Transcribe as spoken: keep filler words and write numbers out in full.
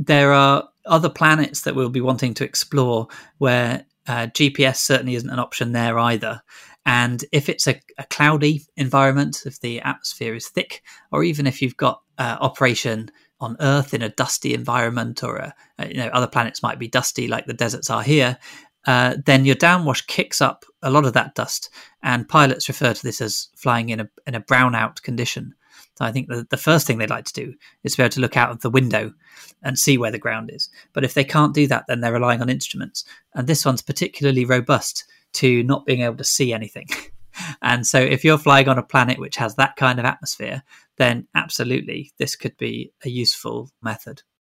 there are other planets that we'll be wanting to explore where uh, G P S certainly isn't an option there either. And if it's a, a cloudy environment, if the atmosphere is thick, or even if you've got uh, operation on Earth in a dusty environment, or a, you know, other planets might be dusty like the deserts are here, uh, then your downwash kicks up a lot of that dust. And pilots refer to this as flying in a in a brownout condition. So I think the, the first thing they'd like to do is to be able to look out of the window and see where the ground is. But if they can't do that, then they're relying on instruments. And this one's particularly robust to not being able to see anything. And so if you're flying on a planet which has that kind of atmosphere, then absolutely this could be a useful method.